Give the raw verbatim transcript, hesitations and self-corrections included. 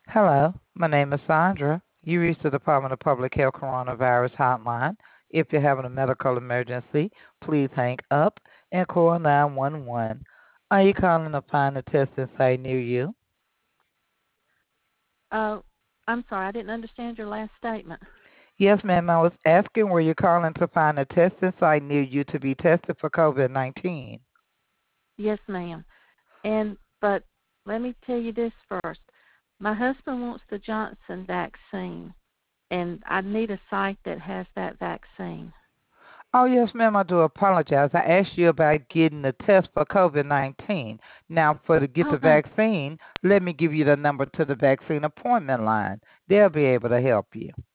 Hello, my name is Sandra. You reached the Department of Public Health Coronavirus Hotline. If you're having a medical emergency, please hang up and call nine one one. Are you calling to find a testing site near you? Uh, I'm sorry, I didn't understand your last statement. Yes, ma'am. I was asking where you're calling to find a testing site near you to be tested for COVID nineteen. Yes, ma'am. And but let me tell you this first. My husband wants the Johnson vaccine, and I need a site that has that vaccine. Oh, yes, ma'am. I do apologize. I asked you about getting the test for COVID nineteen. Now, for to get Oh the no. vaccine, let me give you the number to the vaccine appointment line. They'll be able to help you.